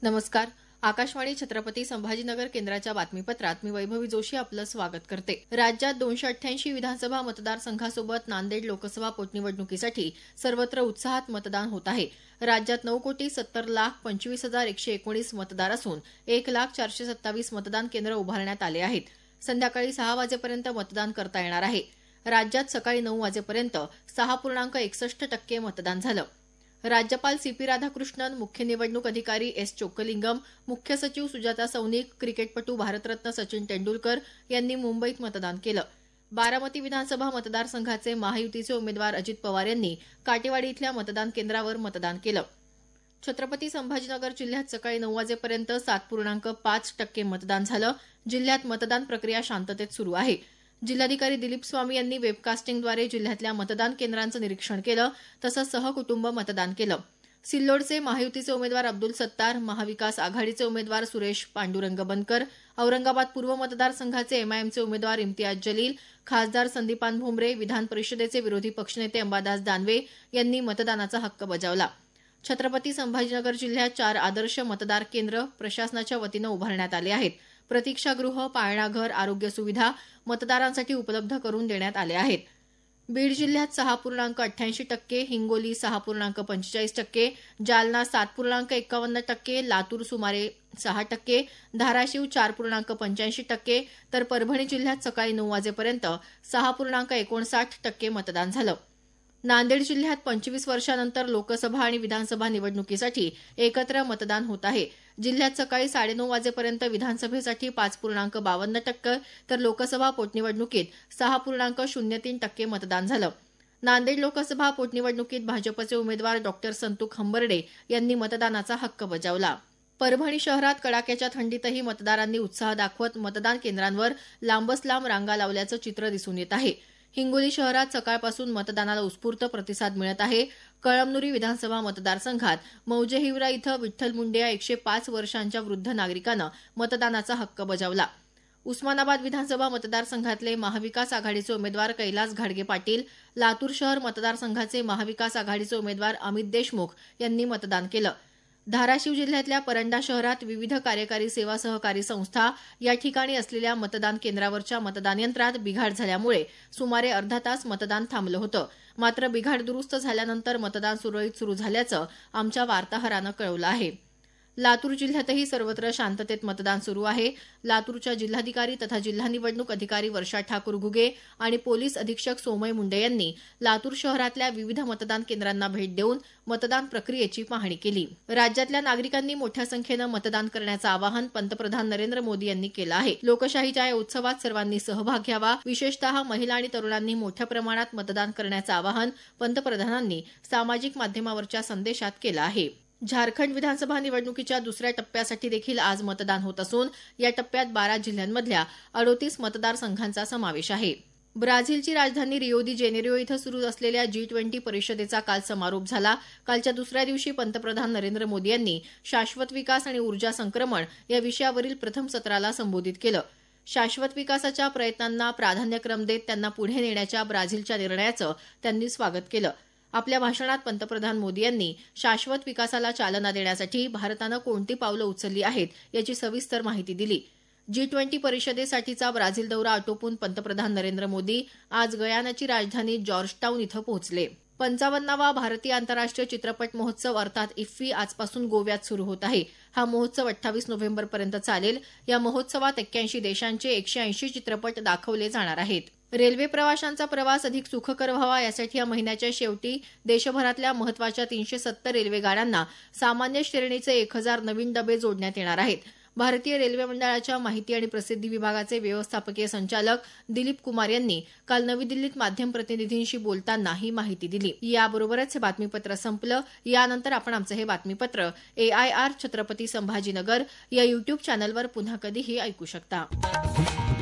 नमस्कार. आकाशवाणी छत्रपती संभाजीनगर केंद्राच्या बातमीपत्रात मी वैभवी जोशी आपलं स्वागत करते. राज्यात 288 विधानसभा मतदारसंघासोबत नांदेड लोकसभा पोटनिवडणुकीसाठी सर्वत्र उत्साहात मतदान होत आहे. राज्यात 9,70,25,119 मतदार असून 1,04,27 मतदान केंद्र उभारण्यात आले आहेत. संध्याकाळी 6 वाजेपर्यंत मतदान करता येणार आहे. राज्यात सकाळी 9 वाजेपर्यंत 6.61% मतदान झालं. राज्यपाल सीपी राधाकृष्णन, मुख्य निवडणूक अधिकारी एस चोक्कलिंगम, मुख्य सचिव सुजाता सौनिक, क्रिकेटपटू भारतरत्न सचिन तेंडुलकर यांनी मुंबईत मतदान केलं. बारामती विधानसभा मतदारसंघाचे महायुतीचे उमेदवार अजित पवार यांनी काटेवाडी इथल्या मतदान केंद्रावर मतदान केलं. छत्रपती संभाजीनगर जिल्ह्यात सकाळी 9 वाजेपर्यंत 7.5% मतदान झालं. जिल्ह्यात मतदान प्रक्रिया शांततेत सुरू आहे. जिल्हाधिकारी दिलीप स्वामी यांनी वेबकास्टिंगद्वारे जिल्ह्यातल्या मतदान केंद्रांचं निरीक्षण केलं, तसंच सहकुटुंब मतदान केलं. सिल्लोडचे महायुतीचे उमेदवार अब्दुल सत्तार, महाविकास आघाडीचे उमेदवार सुरेश पांडुरंग बनकर, औरंगाबाद पूर्व मतदारसंघाचे एमआयएमचे उमेदवार इम्तियाज जलील, खासदार संदीपान भुमरे, विधान परिषदेचे विरोधी पक्षनेते अंबादास दानवे यांनी मतदानाचा हक्क बजावला. छत्रपती संभाजीनगर जिल्ह्यात 4 आदर्श मतदार केंद्र प्रशासनाच्या वतीनं उभारण्यात आले आहेत. प्रतीक्षागृह, पाळणाघर, आरोग्य सुविधा मतदारांसाठी उपलब्ध करून देण्यात आले आहेत. बीड जिल्ह्यात 6.88%, हिंगोली 6.45%, जालना 7.51%, लातूर सुमारे 6%, धाराशिव 4.85%, तर परभणी जिल्ह्यात सकाळी 9 वाजेपर्यंत 6.59% मतदान झालं. नांदेड जिल्ह्यात 25 वर्षांनंतर लोकसभा आणि विधानसभा निवडणुकीसाठी एकत्र मतदान होत आहे. जिल्ह्यात सकाळी 9:30 वाजेपर्यंत विधानसभेसाठी 5.52%, तर लोकसभा पोटनिवडणुकीत 6.03% मतदान झालं. नांदेड लोकसभा पोटनिवडणुकीत भाजपचे उमेदवार डॉ. संतुख हंबर्डे यांनी मतदानाचा हक्क बजावला. परभणी शहरात कडाक्याच्या थंडीतही मतदारांनी उत्साह दाखवत मतदान केंद्रांवर लांबच लांब रांगा लावल्याचं चित्र दिसून येत आहे. हिंगोली शहरात सकाळपासून मतदानाला उत्स्फूर्त प्रतिसाद मिळत आहे. कळमनुरी विधानसभा मतदारसंघात मौजे हिवरा इथं विठ्ठल मुंडे या 105 वर्षांच्या वृद्ध नागरिकानं मतदानाचा हक्क बजावला. उस्मानाबाद विधानसभा मतदारसंघातले महाविकास आघाडीचे उमेदवार कैलास घाडगे पाटील, लातूर शहर मतदारसंघाचे महाविकास आघाडीचे उमेदवार अमित देशमुख यांनी मतदान केलं. धाराशिव जिल्ह्यातल्या परंडा शहरात विविध कार्यकारी सेवा सहकारी संस्था या ठिकाणी असलेल्या मतदान केंद्रावरच्या मतदान यंत्रात बिघाड झाल्यामुळे सुमारे अर्धा तास मतदान थांबलं होतं. मात्र बिघाड दुरुस्त झाल्यानंतर मतदान सुरळीत सुरू झाल्याचं आमच्या वार्ताहरानं कळवलं आहे. लातूर जिल्ह्यातही सर्वत्र शांततेत मतदान सुरू आहे. लातूरच्या जिल्हाधिकारी तथा जिल्हा निवडणूक अधिकारी वर्षा ठाकूर घुगे आणि पोलीस अधीक्षक सोमय मुंडे यांनी लातूर शहरातल्या विविध मतदान केंद्रांना भेट देऊन मतदान प्रक्रियेची पाहणी केली. राज्यातल्या नागरिकांनी मोठ्या संख्येनं मतदान करण्याचं आवाहन पंतप्रधान नरेंद्र मोदी यांनी केलं आहे. लोकशाहीच्या या उत्सवात सर्वांनी सहभाग घ्यावा, विशेषतः महिला आणि तरुणांनी मोठ्या प्रमाणात मतदान करण्याचं आवाहन पंतप्रधानांनी सामाजिक माध्यमावरच्या संदेशात केलं आहे. झारखंड विधानसभा निवडणुकीच्या दुसऱ्या टप्प्यासाठी देखील आज मतदान होत असून या टप्प्यात 12 जिल्ह्यांमधल्या 38 मतदारसंघांचा समावेश आहे. ब्राझीलची राजधानी रिओ दी जेनेरिओ इथं सुरू असलेल्या G20 परिषदेचा काल समारोप झाला. कालच्या दुसऱ्या दिवशी पंतप्रधान नरेंद्र मोदी यांनी शाश्वत विकास आणि ऊर्जा संक्रमण या विषयावरील प्रथम सत्राला संबोधित केलं. शाश्वत विकासाच्या प्रयत्नांना प्राधान्यक्रम देत त्यांना पुढे नेण्याच्या ब्राझीलच्या निर्णयाचं त्यांनी स्वागत केलं. आपल्या भाषणात पंतप्रधान मोदी यांनी शाश्वत विकासाला चालना देण्यासाठी भारतानं कोणती पावलं उचलली आहेत याची सविस्तर माहिती दिली. G20 परिषदेसाठीचा ब्राझील दौरा आटोपून पंतप्रधान नरेंद्र मोदी आज गयानाची राजधानी जॉर्जटाऊन इथं पोहोचले. 55वा भारतीय आंतरराष्ट्रीय चित्रपट महोत्सव अर्थात इफ्फी आजपासून गोव्यात सुरू होत आहे. हा महोत्सव 28 नोव्हेंबरपर्यंत चालेल. या महोत्सवात 81 देशांचे 180 चित्रपट दाखवले जाणार आहेत. रेल्वे प्रवाशांचा प्रवास अधिक सुखकर व्हावा यासाठी या महिन्याच्या शेवटी देशभरातल्या महत्त्वाच्या 370 रेल्वे गाड्यांना सामान्य श्रेणीचे 1000 नवीन डबे जोडण्यात येणार आहेत. भारतीय रेल्वे मंडळाच्या माहिती आणि प्रसिद्धी विभागाचे व्यवस्थापकीय संचालक दिलीप कुमार यांनी काल नवी दिल्लीत माध्यम प्रतिनिधींशी बोलताना ही माहिती दिली. याबरोबरच हे बातमीपत्र संपलं. यानंतर आपण आमचं हे बातमीपत्र AIR छत्रपती संभाजीनगर या YouTube चॅनलवर पुन्हा कधीही ऐकू शकता.